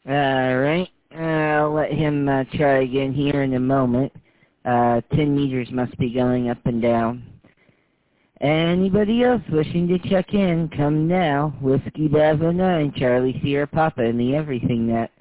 Alright, I'll let him try again here in a moment. 10 meters must be going up and down. Anybody else wishing to check in, come now. Whiskey Bravo 9, Charlie Sierra Papa, and the Everything Net.